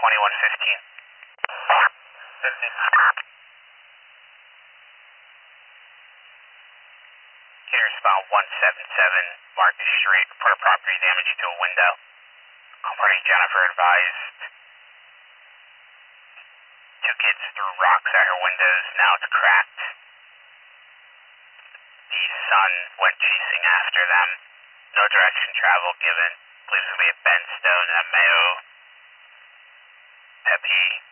2115. 50. Caters found 177 Marcus Street. Report property damage to a window. Party Jennifer advised. Two kids threw rocks at her windows. Now it's cracked. The son went chasing after them. No direction travel given. Believes it'll be at Benstone and Mayo Pepe.